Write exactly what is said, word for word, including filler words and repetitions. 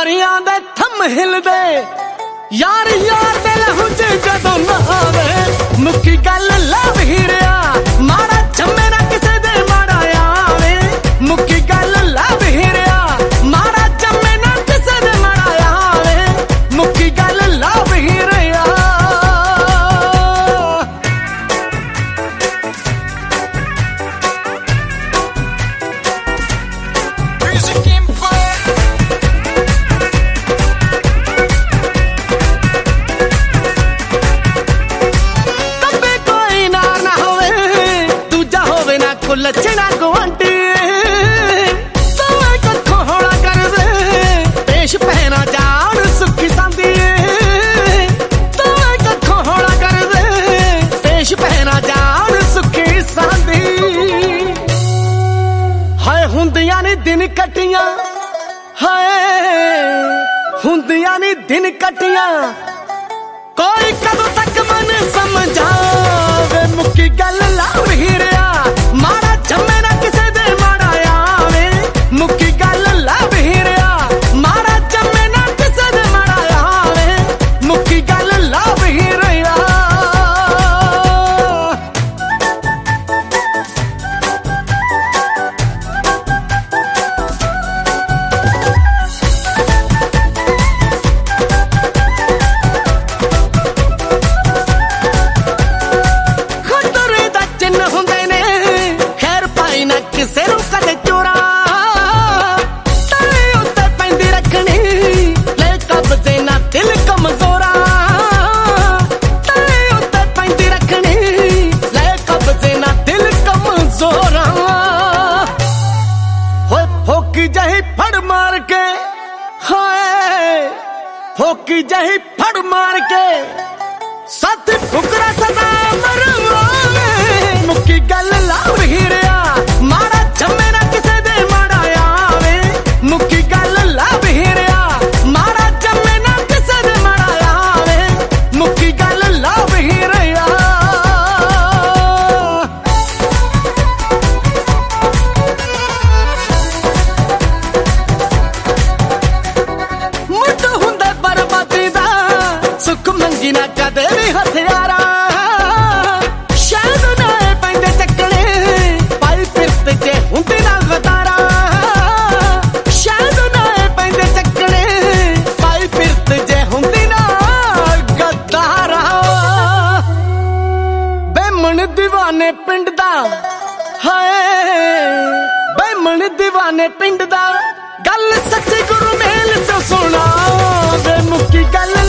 यारियां दे थम हिलदे यार यार दे लहू च जदों ना आवे मुक्की गल लव हीरिया माड़ा जम्मे ना किसे दे माड़ा आवे मुक्की गल लव हीरिया माड़ा जम्मे ना किसे दे माड़ा आवे मुक्की गल लव हीरिया लचना गुआंटी तू कखों होला कर दे पेश पहना जान सुखी सांदी तू कखों होला कर दे पेश पहना जान सुखी सांदी हाय हुंदियां ने दिन कटियां हाय हुंदियां ने दिन कटियां कोई कदों तक मन समझावे मुक्की गल लाव हीरिया माड़ा जम्मे ना किसे दे माड़ा आवे मुक्की गल लव हीरिया माड़ा जम्मे ना किसे दे माड़ा आवे मुक्की गल लव हीरिया ਕਿਸੇ ਨੂੰ ਕਦੇ ਚੋਰਾ ਤੇਰੇ ਉੱਤੇ ਪੈਂਦੀ ਰੱਖਣੀ ਲੈ ਕਬਜ਼ੇ ਨਾ ਦਿਲ ਕਮਜ਼ੋਰਾ ਤੇਰੇ ਉੱਤੇ ਪੈਂਦੀ ਰੱਖਣੀ ਲੈ ਕਬਜ਼ੇ ਨਾ ਦਿਲ ਕਮਜ਼ੋਰਾ ਹੋਏ ਫੋਕੀ ਜਹੀ ਫੜ ਮਾਰ ਕੇ ਹਾਏ ਫੋਕੀ ਜਹੀ ਫੜ ਮਾਰ ਕੇ ਸੱਤ ਫੁਕਰਾ ਸਦਾ ਮਰਵਾਵੇ ਮੁੱਕੀ ਗੱਲ ਲਾਵ ਹੀਰਿਆ ਮਾੜਾ ਜੰਮੇ ਨਾ ਕਿਸੇ ਦੇ ਮਾੜਾ ਆਵੇ ਮੁੱਕੀ ਗੱਲ ਲਵ ਹੀਰਿਆ ਮਾੜਾ ਜੰਮੇ ਨਾ ਕਿਸੇ ਦੇ ਮਾੜਾ ਆਵੇ ਮੁੱਕੀ ਗੱਲ ਲਵ ਹੀਰਿਆ ਮੁੱਢ ਹੁੰਦਾ ਬਰਬਾਦੀ ਦਾ ਸੁੱਖ ਮੰਗੀ ਨਾ ਕਦੇ ਵੀ ਹਥਿਆਰਾ ਸ਼ਾਇਦ ਨਾ ਪੈਂਦੇ ਚੱਕਣੇ ਪਾਈ ਫਿਰਤ ਜੇ ਹੁੰਦੀ ਨਾ ਗਦਾਰਾ ਸ਼ਾਇਦ ਨਾ ਪੈਂਦੇ ਚੱਕਣੇ ਪਾਈ ਫਿਰਤ ਜੇ ਹੁੰਦੀ ਨਾ ਗਦਾਰਾ ਬੇਮਣ دیਵਾਨੇ ਪਿੰਡ ਦਾ ਹਾਏ ਬੇਮਣ دیਵਾਨੇ ਪਿੰਡ ਦਾ ਗੱਲ ਸੱਚੀ ਗੁਰੂ ਮੇਲ ਤੋਂ ਸੁਣਾ ਵੇ ਮੁੱਕੀ ਗੱਲ